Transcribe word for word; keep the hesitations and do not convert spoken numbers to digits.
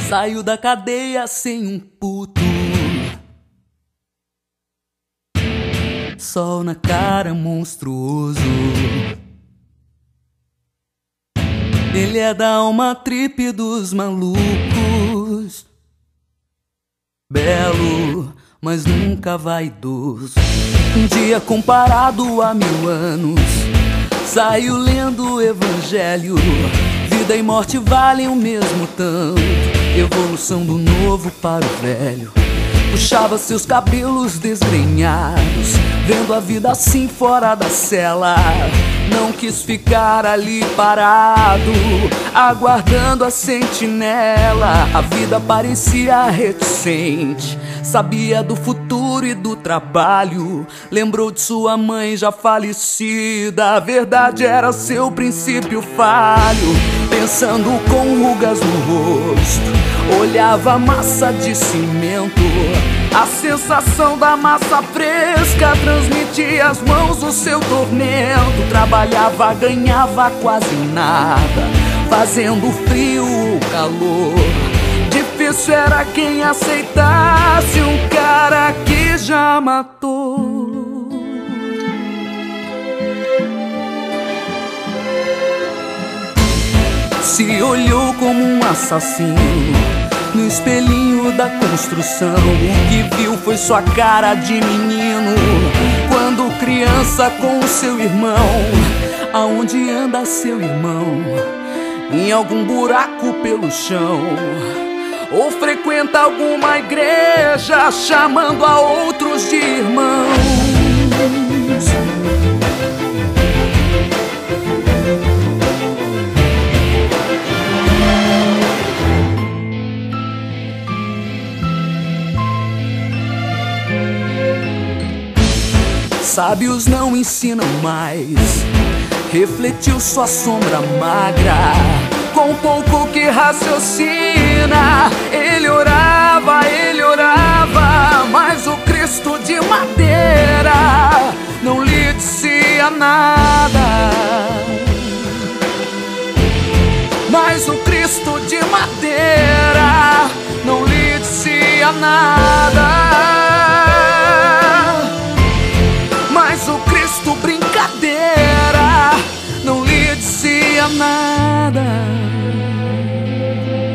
Saiu da cadeia sem um puto, sol na cara monstruoso. Ele é da alma trip dos malucos, belo, mas nunca vaidoso. Um dia comparado a mil anos, saiu lendo o evangelho. Vida e morte valem o mesmo tanto, evolução do novo para o velho. Puxava seus cabelos desgrenhados, vendo a vida assim fora da cela. Não quis ficar ali parado, aguardando a sentinela. A vida parecia reticente, sabia do futuro e do trabalho. Lembrou de sua mãe já falecida, a verdade era seu princípio falho. Pensando com rugas no rosto, olhava a massa de cimento. A sensação da massa fresca transmitia às mãos o seu tormento. Trabalhava, ganhava quase nada, fazendo frio ou calor. Difícil era quem aceitasse um cara que já matou. Se olhou como um assassino no espelhinho da construção. O que viu foi sua cara de menino, quando criança com o seu irmão. Aonde anda seu irmão? Em algum buraco pelo chão, ou frequenta alguma igreja, chamando a outros de irmãos. Sábios não ensinam mais, refletiu sua sombra magra. Com pouco que raciocina, ele orava, ele orava, mas o Cristo de madeira não lhe dizia nada. Mas o Cristo de madeira não lhe dizia nada. Mas o Cristo brincadeira não lhe dizia nada.